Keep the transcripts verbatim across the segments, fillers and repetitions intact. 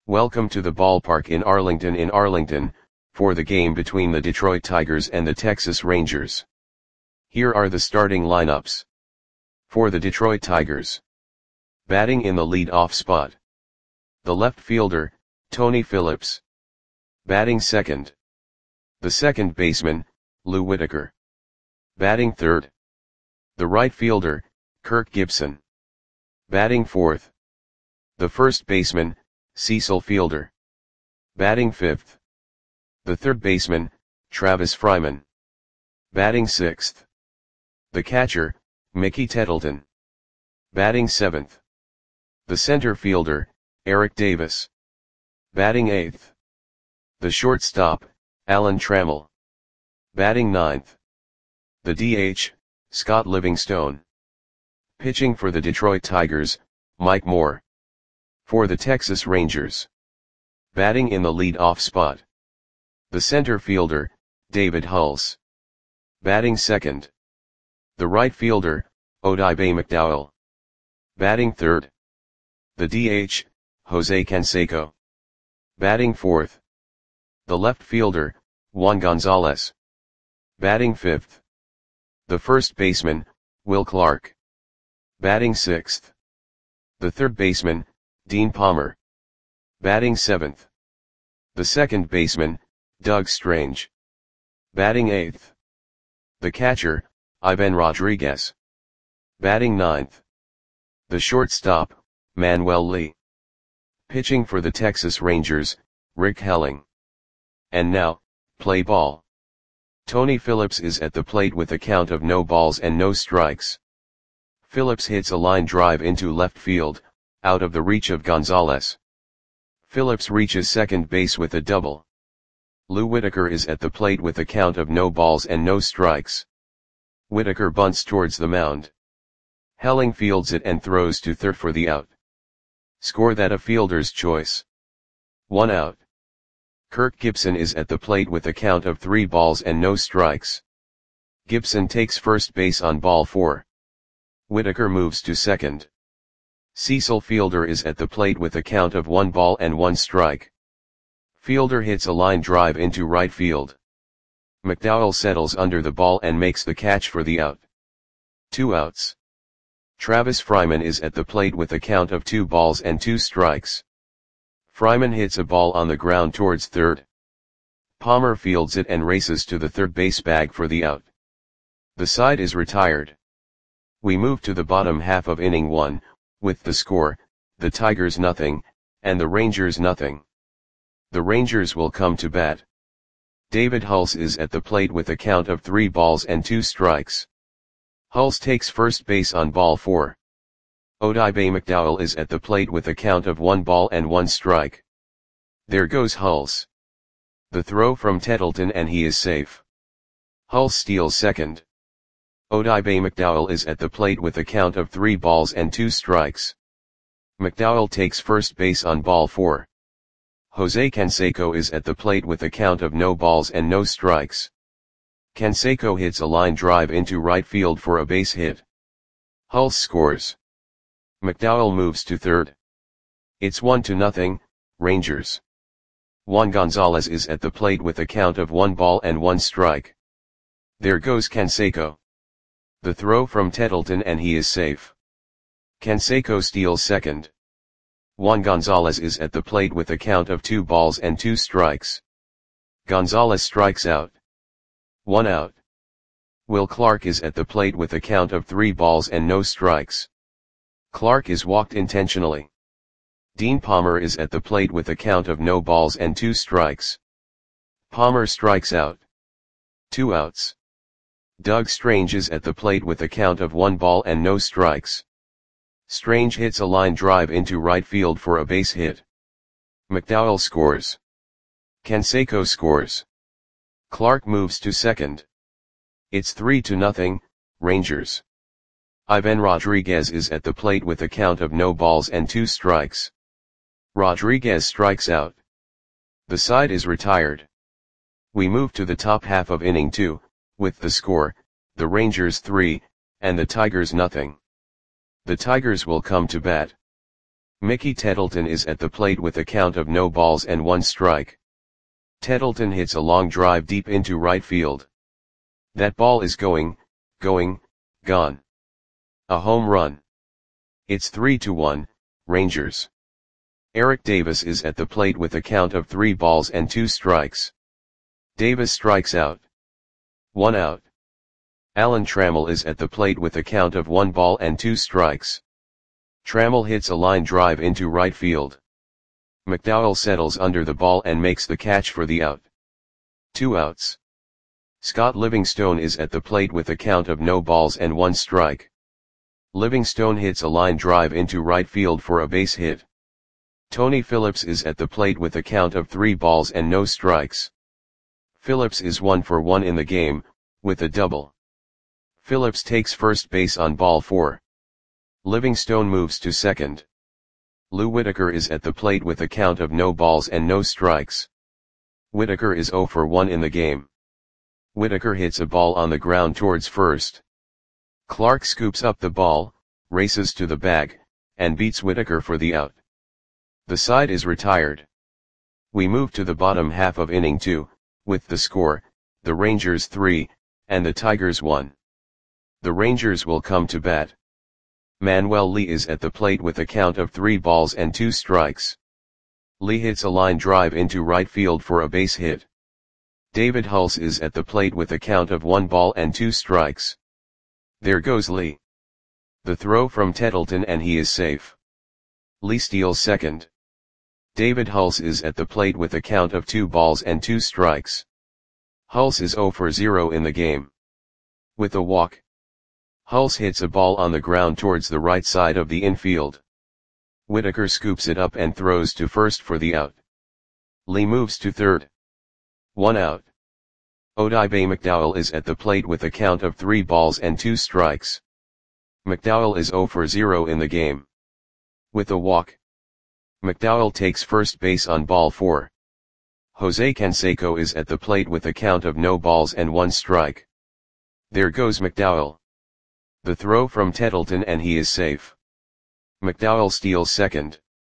Welcome to the ballpark in Arlington in Arlington, for the game between the Detroit Tigers and the Texas Rangers. Here are the starting lineups. For the Detroit Tigers. Batting in the lead-off spot. The left fielder, Tony Phillips. Batting second. The second baseman, Lou Whitaker. Batting third. The right fielder, Kirk Gibson. Batting fourth. The first baseman, Cecil Fielder. Batting fifth. The third baseman, Travis Fryman. Batting sixth. The catcher, Mickey Tettleton. Batting seventh. The center fielder, Eric Davis. Batting eighth. The shortstop, Alan Trammell. Batting ninth. The D H, Scott Livingstone. Pitching for the Detroit Tigers, Mike Moore. For the Texas Rangers. Batting in the lead-off spot. The center fielder, David Hulse. Batting second. The right fielder, Odibe McDowell. Batting third. The D H, Jose Canseco. Batting fourth. The left fielder, Juan Gonzalez. Batting fifth. The first baseman, Will Clark. Batting sixth. The third baseman, Dean Palmer. Batting seventh. The second baseman, Doug Strange. Batting eighth. The catcher, Ivan Rodriguez. Batting ninth. The shortstop, Manuel Lee. Pitching for the Texas Rangers, Rick Helling. And now, play ball. Tony Phillips is at the plate with a count of no balls and no strikes. Phillips hits a line drive into left field, out of the reach of Gonzalez. Phillips reaches second base with a double. Lou Whitaker is at the plate with a count of no balls and no strikes. Whitaker bunts towards the mound. Helling fields it and throws to third for the out. Score that a fielder's choice. One out. Kirk Gibson is at the plate with a count of three balls and no strikes. Gibson takes first base on ball four. Whitaker moves to second. Cecil Fielder is at the plate with a count of one ball and one strike. Fielder hits a line drive into right field. McDowell settles under the ball and makes the catch for the out. Two outs. Travis Fryman is at the plate with a count of two balls and two strikes. Fryman hits a ball on the ground towards third. Palmer fields it and races to the third base bag for the out. The side is retired. We move to the bottom half of inning one, with the score, the Tigers nothing, and the Rangers nothing. The Rangers will come to bat. David Hulse is at the plate with a count of three balls and two strikes. Hulse takes first base on ball four. Odibe McDowell is at the plate with a count of one ball and one strike. There goes Hulse. The throw from Tettleton and he is safe. Hulse steals second. Odibe McDowell is at the plate with a count of three balls and two strikes. McDowell takes first base on ball four. Jose Canseco is at the plate with a count of no balls and no strikes. Canseco hits a line drive into right field for a base hit. Hulse scores. McDowell moves to third. It's one to nothing, Rangers. Juan Gonzalez is at the plate with a count of one ball and one strike. There goes Canseco. The throw from Tettleton and he is safe. Canseco steals second. Juan Gonzalez is at the plate with a count of two balls and two strikes. Gonzalez strikes out. One out. Will Clark is at the plate with a count of three balls and no strikes. Clark is walked intentionally. Dean Palmer is at the plate with a count of no balls and two strikes. Palmer strikes out. Two outs. Doug Strange is at the plate with a count of one ball and no strikes. Strange hits a line drive into right field for a base hit. McDowell scores. Canseco scores. Clark moves to second. It's three to nothing, Rangers. Ivan Rodriguez is at the plate with a count of no balls and two strikes. Rodriguez strikes out. The side is retired. We move to the top half of inning two, with the score, the Rangers three, and the Tigers nothing. The Tigers will come to bat. Mickey Tettleton is at the plate with a count of no balls and one strike. Tettleton hits a long drive deep into right field. That ball is going, going, gone. A home run. It's three to one, Rangers. Eric Davis is at the plate with a count of three balls and two strikes. Davis strikes out. One out. Alan Trammell is at the plate with a count of one ball and two strikes. Trammell hits a line drive into right field. McDowell settles under the ball and makes the catch for the out. Two outs. Scott Livingstone is at the plate with a count of no balls and one strike. Livingstone hits a line drive into right field for a base hit. Tony Phillips is at the plate with a count of three balls and no strikes. Phillips is one for one in the game, with a double. Phillips takes first base on ball four. Livingstone moves to second. Lou Whitaker is at the plate with a count of no balls and no strikes. Whitaker is zero for one in the game. Whitaker hits a ball on the ground towards first. Clark scoops up the ball, races to the bag, and beats Whitaker for the out. The side is retired. We move to the bottom half of inning two, with the score, the Rangers three, and the Tigers one. The Rangers will come to bat. Manuel Lee is at the plate with a count of three balls and two strikes. Lee hits a line drive into right field for a base hit. David Hulse is at the plate with a count of one ball and two strikes. There goes Lee. The throw from Tettleton and he is safe. Lee steals second. David Hulse is at the plate with a count of two balls and two strikes. Hulse is zero for zero in the game. With a walk. Hulse hits a ball on the ground towards the right side of the infield. Whitaker scoops it up and throws to first for the out. Lee moves to third. One out. Odibe McDowell is at the plate with a count of three balls and two strikes. McDowell is zero for zero in the game. With a walk. McDowell takes first base on ball four. Jose Canseco is at the plate with a count of no balls and one strike. There goes McDowell. The throw from Tettleton and he is safe. McDowell steals second.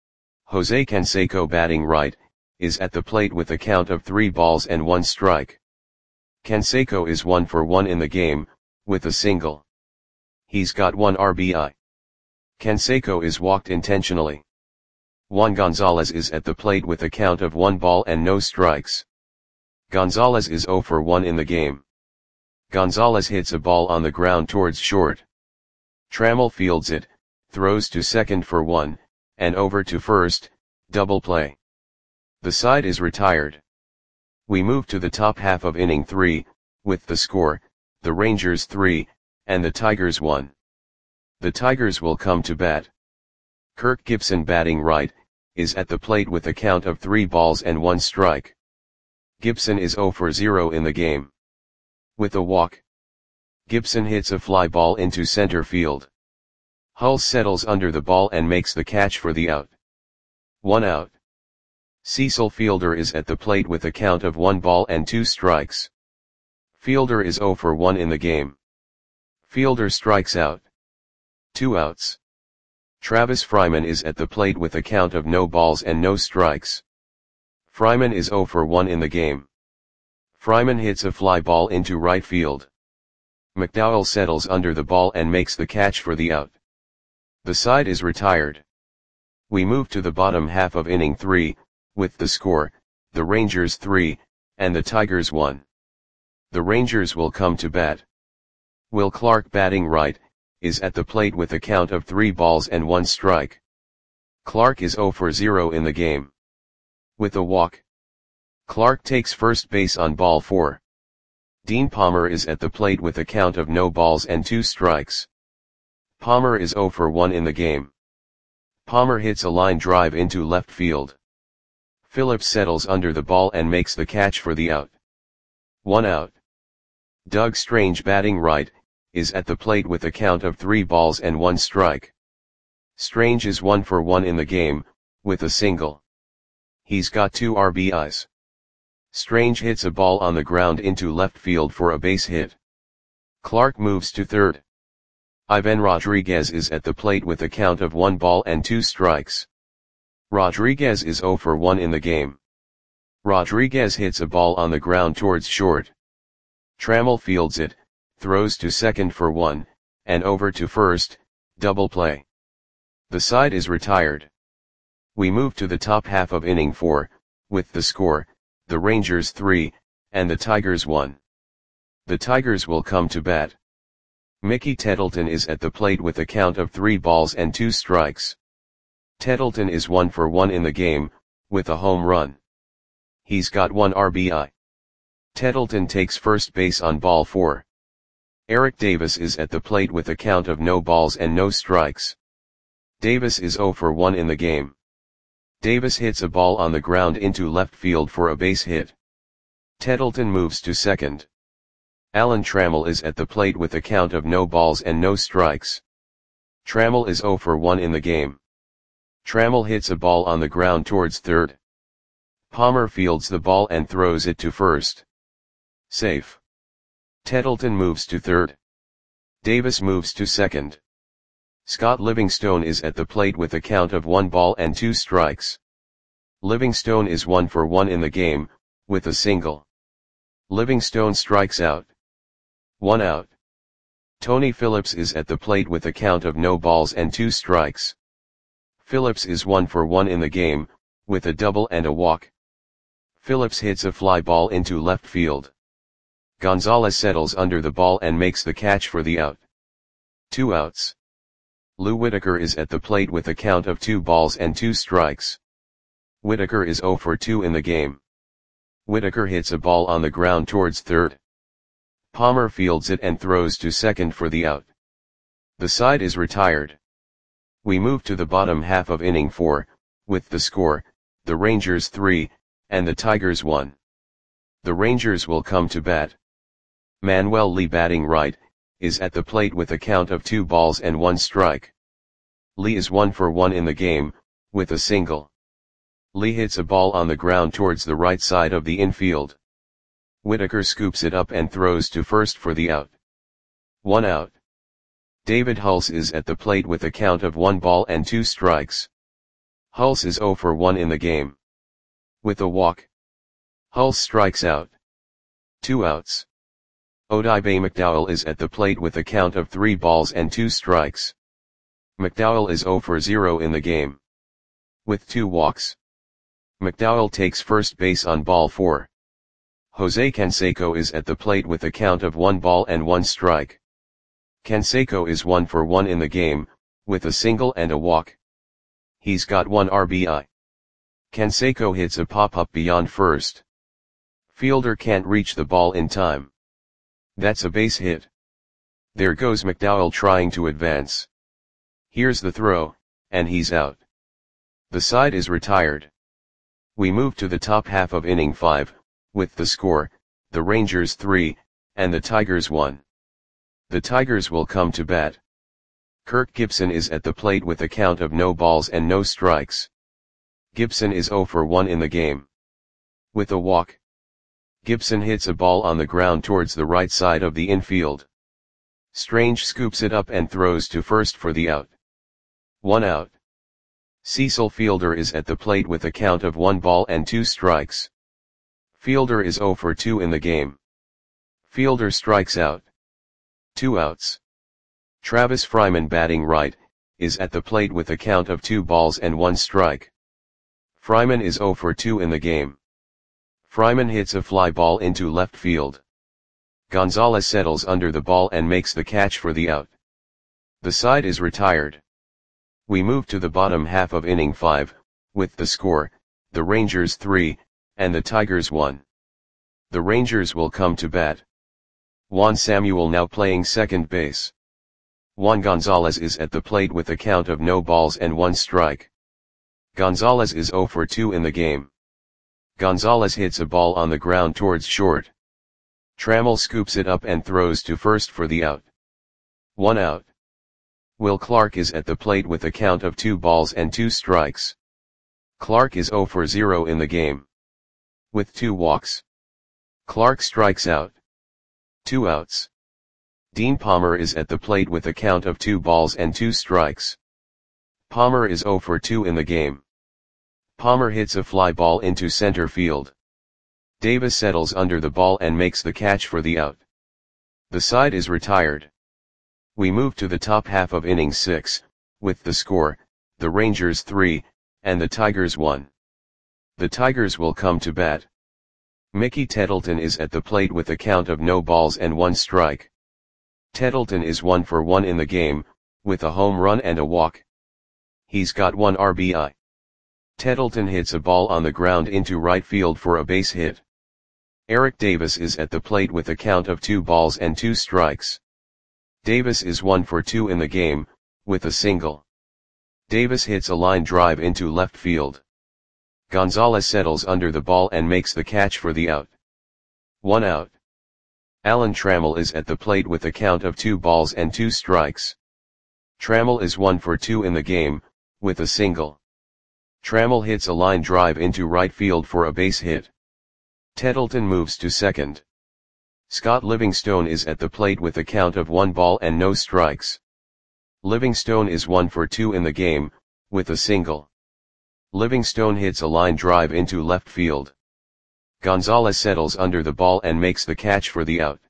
Jose Canseco, batting right, is at the plate with a count of three balls and one strike. Canseco is one for one in the game, with a single. He's got one R B I. Canseco is walked intentionally. Juan Gonzalez is at the plate with a count of one ball and no strikes. Gonzalez is zero for one in the game. Gonzalez hits a ball on the ground towards short. Trammell fields it, throws to second for one, and over to first, double play. The side is retired. We move to the top half of inning three, with the score, the Rangers three, and the Tigers one. The Tigers will come to bat. Kirk Gibson, batting right, is at the plate with a count of three balls and one strike. Gibson is zero for zero in the game. With a walk. Gibson hits a fly ball into center field. Hulse settles under the ball and makes the catch for the out. One out. Cecil Fielder is at the plate with a count of one ball and two strikes. Fielder is zero for one in the game. Fielder strikes out. Two outs. Travis Fryman is at the plate with a count of no balls and no strikes. Fryman is zero for one in the game. Fryman hits a fly ball into right field. McDowell settles under the ball and makes the catch for the out. The side is retired. We move to the bottom half of inning three, with the score, the Rangers three, and the Tigers one. The Rangers will come to bat. Will Clark, batting right, is at the plate with a count of three balls and one strike. Clark is zero for zero in the game. With a walk. Clark takes first base on ball four. Dean Palmer is at the plate with a count of no balls and two strikes. Palmer is zero for one in the game. Palmer hits a line drive into left field. Phillips settles under the ball and makes the catch for the out. One out. Doug Strange, batting right, is at the plate with a count of three balls and one strike. Strange is one for one in the game, with a single. He's got two R B Is. Strange hits a ball on the ground into left field for a base hit. Clark moves to third. Ivan Rodriguez is at the plate with a count of one ball and two strikes. Rodriguez is zero for one in the game. Rodriguez hits a ball on the ground towards short. Trammell fields it, throws to second for one, and over to first, double play. The side is retired. We move to the top half of inning four, with the score, the Rangers three, and the Tigers one. The Tigers will come to bat. Mickey Tettleton is at the plate with a count of three balls and two strikes. Tettleton is one for one in the game, with a home run. He's got one R B I. Tettleton takes first base on ball four. Eric Davis is at the plate with a count of no balls and no strikes. Davis is zero for one in the game. Davis hits a ball on the ground into left field for a base hit. Tettleton moves to second. Alan Trammell is at the plate with a count of no balls and no strikes. Trammell is zero for one in the game. Trammell hits a ball on the ground towards third. Palmer fields the ball and throws it to first. Safe. Tettleton moves to third. Davis moves to second. Scott Livingstone is at the plate with a count of one ball and two strikes. Livingstone is one for one in the game, with a single. Livingstone strikes out. One out. Tony Phillips is at the plate with a count of no balls and two strikes. Phillips is one for one in the game, with a double and a walk. Phillips hits a fly ball into left field. Gonzalez settles under the ball and makes the catch for the out. Two outs. Lou Whitaker is at the plate with a count of two balls and two strikes. Whitaker is zero for two in the game. Whitaker hits a ball on the ground towards third. Palmer fields it and throws to second for the out. The side is retired. We move to the bottom half of inning four, with the score, the Rangers three, and the Tigers one. The Rangers will come to bat. Manuel Lee, batting right, is at the plate with a count of two balls and one strike. Lee is one for one in the game, with a single. Lee hits a ball on the ground towards the right side of the infield. Whitaker scoops it up and throws to first for the out. One out. David Hulse is at the plate with a count of one ball and two strikes. Hulse is zero for one in the game. With a walk. Hulse strikes out. Two outs. Odibe McDowell is at the plate with a count of three balls and two strikes. McDowell is zero for zero in the game. With two walks. McDowell takes first base on ball four. Jose Canseco is at the plate with a count of one ball and one strike. Canseco is one for one in the game, with a single and a walk. He's got one R B I. Canseco hits a pop-up beyond first. Fielder can't reach the ball in time. That's a base hit. There goes McDowell trying to advance. Here's the throw, and he's out. The side is retired. We move to the top half of inning five, with the score, the Rangers three, and the Tigers one. The Tigers will come to bat. Kirk Gibson is at the plate with a count of no balls and no strikes. Gibson is zero for one in the game. With a walk. Gibson hits a ball on the ground towards the right side of the infield. Strange scoops it up and throws to first for the out. One out. Cecil Fielder is at the plate with a count of one ball and two strikes. Fielder is zero for two in the game. Fielder strikes out. Two outs. Travis Fryman, batting right, is at the plate with a count of two balls and one strike. Fryman is zero for two in the game. Fryman hits a fly ball into left field. Gonzalez settles under the ball and makes the catch for the out. The side is retired. We move to the bottom half of inning five, with the score, the Rangers three, and the Tigers one. The Rangers will come to bat. Juan Samuel now playing second base. Juan Gonzalez is at the plate with a count of no balls and one strike. Gonzalez is zero for two in the game. Gonzalez hits a ball on the ground towards short. Trammell scoops it up and throws to first for the out. One out. Will Clark is at the plate with a count of two balls and two strikes. Clark is zero for zero in the game. With two walks. Clark strikes out. Two outs. Dean Palmer is at the plate with a count of two balls and two strikes. Palmer is zero for two in the game. Palmer hits a fly ball into center field. Davis settles under the ball and makes the catch for the out. The side is retired. We move to the top half of inning six, with the score, the Rangers three, and the Tigers one. The Tigers will come to bat. Mickey Tettleton is at the plate with a count of no balls and one strike. Tettleton is one for one in the game, with a home run and a walk. He's got one R B I. Tettleton hits a ball on the ground into right field for a base hit. Eric Davis is at the plate with a count of two balls and two strikes. Davis is one for two in the game, with a single. Davis hits a line drive into left field. Gonzalez settles under the ball and makes the catch for the out. One out. Alan Trammell is at the plate with a count of two balls and two strikes. Trammell is one for two in the game, with a single. Trammell hits a line drive into right field for a base hit. Tettleton moves to second. Scott Livingstone is at the plate with a count of one ball and no strikes. Livingstone is one for two in the game, with a single. Livingstone hits a line drive into left field. Gonzalez settles under the ball and makes the catch for the out.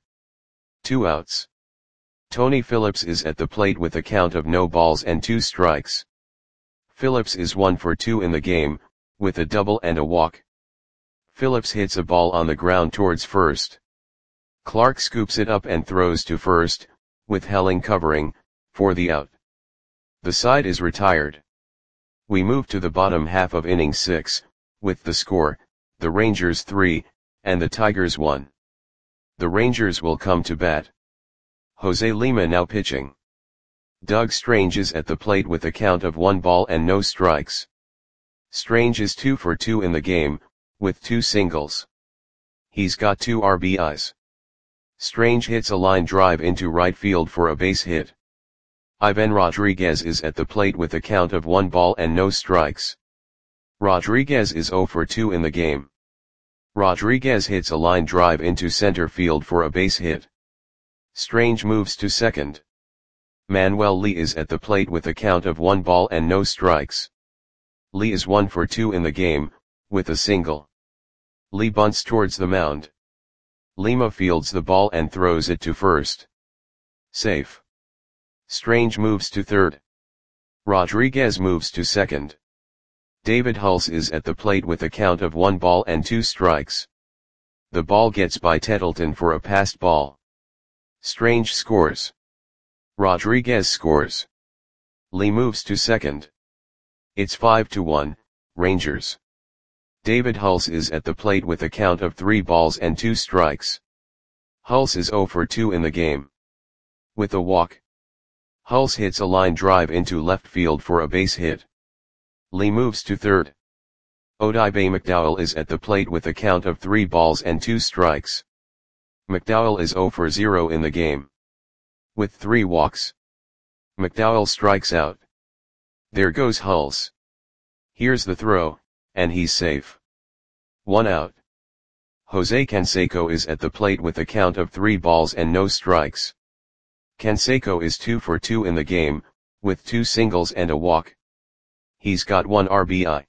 Two outs. Tony Phillips is at the plate with a count of no balls and two strikes. Phillips is one for two in the game, with a double and a walk. Phillips hits a ball on the ground towards first. Clark scoops it up and throws to first, with Helling covering, for the out. The side is retired. We move to the bottom half of inning six, with the score, the Rangers three, and the Tigers one. The Rangers will come to bat. Jose Lima now pitching. Doug Strange is at the plate with a count of one ball and no strikes. Strange is two for two in the game, with two singles. He's got two R B Is. Strange hits a line drive into right field for a base hit. Ivan Rodriguez is at the plate with a count of one ball and no strikes. Rodriguez is zero for two in the game. Rodriguez hits a line drive into center field for a base hit. Strange moves to second. Manuel Lee is at the plate with a count of one ball and no strikes. Lee is one for two in the game, with a single. Lee bunts towards the mound. Lima fields the ball and throws it to first. Safe. Strange moves to third. Rodriguez moves to second. David Hulse is at the plate with a count of one ball and two strikes. The ball gets by Tettleton for a passed ball. Strange scores. Rodriguez scores. Lee moves to second. It's five to one, Rangers. David Hulse is at the plate with a count of three balls and two strikes. Hulse is zero for two in the game. With a walk. Hulse hits a line drive into left field for a base hit. Lee moves to third. Odibe McDowell is at the plate with a count of three balls and two strikes. McDowell is zero for zero in the game. With three walks. McDowell strikes out. There goes Hulse. Here's the throw, and he's safe. One out. Jose Canseco is at the plate with a count of three balls and no strikes. Canseco is two for two in the game, with two singles and a walk. He's got one R B I.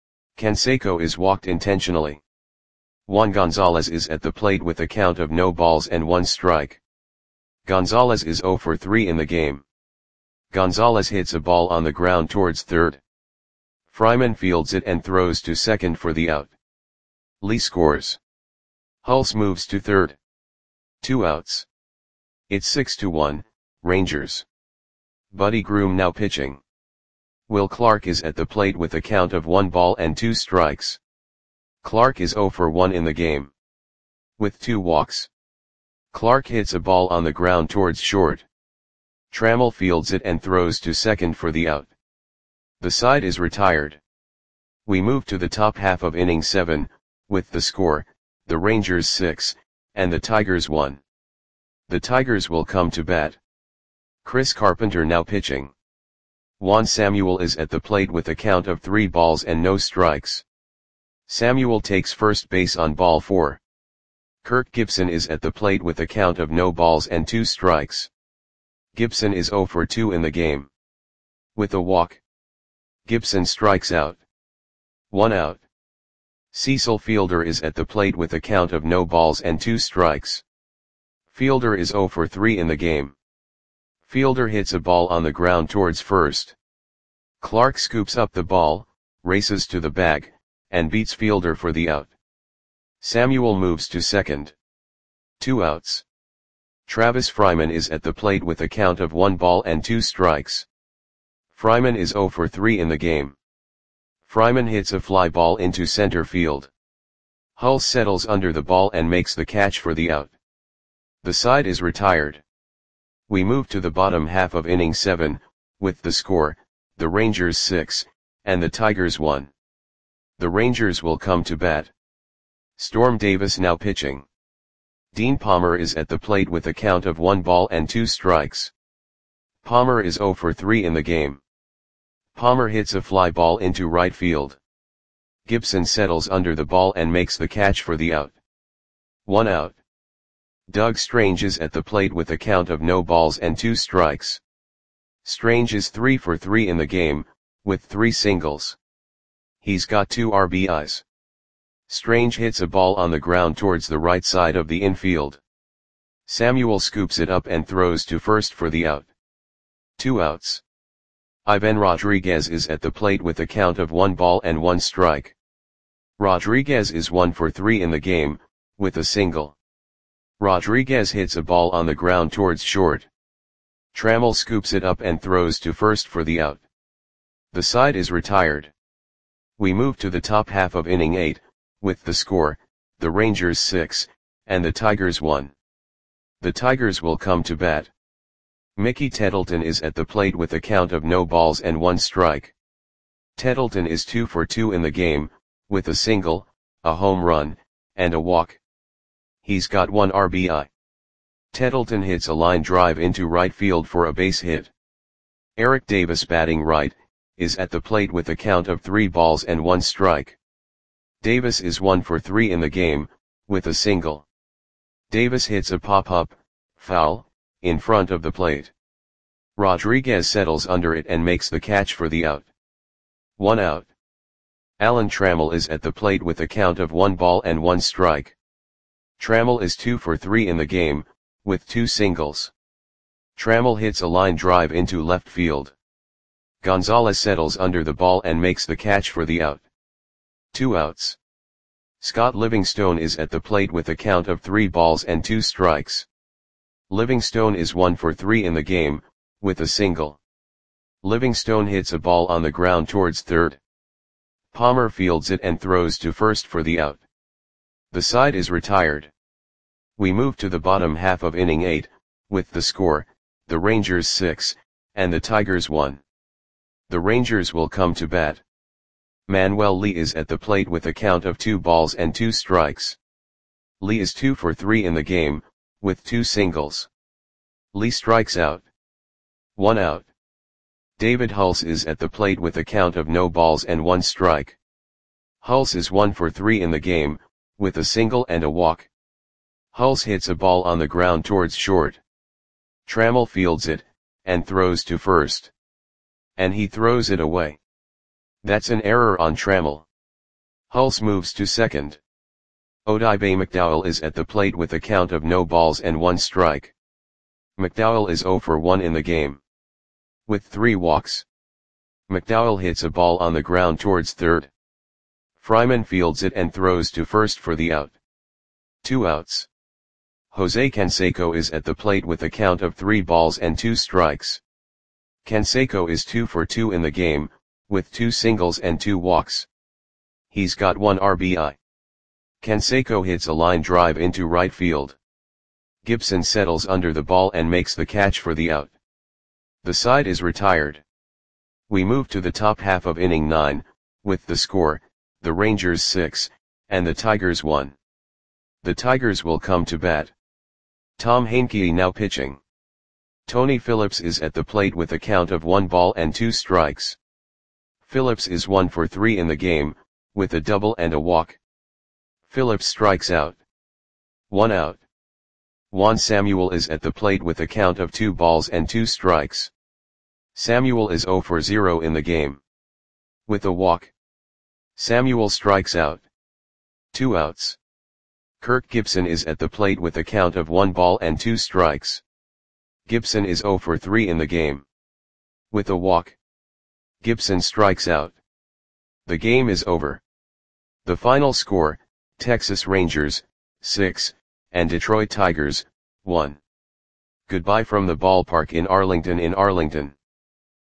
Canseco is walked intentionally. Juan Gonzalez is at the plate with a count of no balls and one strike. Gonzalez is zero for three in the game. Gonzalez hits a ball on the ground towards third. Fryman fields it and throws to second for the out. Lee scores. Hulse moves to third. Two outs. It's six to one, Rangers. Buddy Groom now pitching. Will Clark is at the plate with a count of one ball and two strikes. Clark is zero for one in the game. With two walks. Clark hits a ball on the ground towards short. Trammell fields it and throws to second for the out. The side is retired. We move to the top half of inning seven, with the score, the Rangers six, and the Tigers one. The Tigers will come to bat. Chris Carpenter now pitching. Juan Samuel is at the plate with a count of three balls and no strikes. Samuel takes first base on ball four. Kirk Gibson is at the plate with a count of no balls and two strikes. Gibson is zero for two in the game. With a walk. Gibson strikes out. one out. Cecil Fielder is at the plate with a count of no balls and two strikes. Fielder is zero for three in the game. Fielder hits a ball on the ground towards first. Clark scoops up the ball, races to the bag, and beats Fielder for the out. Samuel moves to second. Two outs. Travis Fryman is at the plate with a count of one ball and two strikes. Fryman is zero for three in the game. Fryman hits a fly ball into center field. Hulse settles under the ball and makes the catch for the out. The side is retired. We move to the bottom half of inning seven, with the score, the Rangers six, and the Tigers one. The Rangers will come to bat. Storm Davis now pitching. Dean Palmer is at the plate with a count of one ball and two strikes. Palmer is zero for three in the game. Palmer hits a fly ball into right field. Gibson settles under the ball and makes the catch for the out. One out. Doug Strange is at the plate with a count of no balls and two strikes. Strange is three for three in the game, with three singles. He's got two R B Is. Strange hits a ball on the ground towards the right side of the infield. Samuel scoops it up and throws to first for the out. Two outs. Ivan Rodriguez is at the plate with a count of one ball and one strike. Rodriguez is one for three in the game, with a single. Rodriguez hits a ball on the ground towards short. Trammell scoops it up and throws to first for the out. The side is retired. We move to the top half of inning eight, with the score, the Rangers six, and the Tigers one. The Tigers will come to bat. Mickey Tettleton is at the plate with a count of no balls and one strike. Tettleton is two for two in the game, with a single, a home run, and a walk. He's got one R B I. Tettleton hits a line drive into right field for a base hit. Eric Davis, batting right, is at the plate with a count of three balls and one strike. Davis is one for three in the game, with a single. Davis hits a pop-up, foul, in front of the plate. Rodriguez settles under it and makes the catch for the out. One out. Alan Trammell is at the plate with a count of one ball and one strike. Trammell is two for three in the game, with two singles. Trammell hits a line drive into left field. Gonzalez settles under the ball and makes the catch for the out. Two outs. Scott Livingstone is at the plate with a count of three balls and two strikes. Livingstone is one for three in the game, with a single. Livingstone hits a ball on the ground towards third. Palmer fields it and throws to first for the out. The side is retired. We move to the bottom half of inning eight, with the score, the Rangers six, and the Tigers one. The Rangers will come to bat. Manuel Lee is at the plate with a count of two balls and two strikes. Lee is two for three in the game, with two singles. Lee strikes out. One out. David Hulse is at the plate with a count of no balls and one strike. Hulse is one for three in the game, with a single and a walk. Hulse hits a ball on the ground towards short. Trammell fields it, and throws to first. And he throws it away. That's an error on Trammell. Hulse moves to second. Odibe McDowell is at the plate with a count of no balls and one strike. McDowell is zero for one in the game. With three walks. McDowell hits a ball on the ground towards third. Fryman fields it and throws to first for the out. Two outs. Jose Canseco is at the plate with a count of three balls and two strikes. Canseco is two for two in the game, with two singles and two walks. He's got one R B I. Canseco hits a line drive into right field. Gibson settles under the ball and makes the catch for the out. The side is retired. We move to the top half of inning nine, with the score, the Rangers six, and the Tigers one. The Tigers will come to bat. Tom Heincke now pitching. Tony Phillips is at the plate with a count of one ball and two strikes. Phillips is one for three in the game, with a double and a walk. Phillips strikes out. One out. Juan Samuel is at the plate with a count of two balls and two strikes. Samuel is zero for zero in the game. With a walk. Samuel strikes out. Two outs. Kirk Gibson is at the plate with a count of one ball and two strikes. Gibson is zero for three in the game. With a walk, Gibson strikes out. The game is over. The final score, Texas Rangers, six, and Detroit Tigers, one. Goodbye from the ballpark in Arlington in Arlington.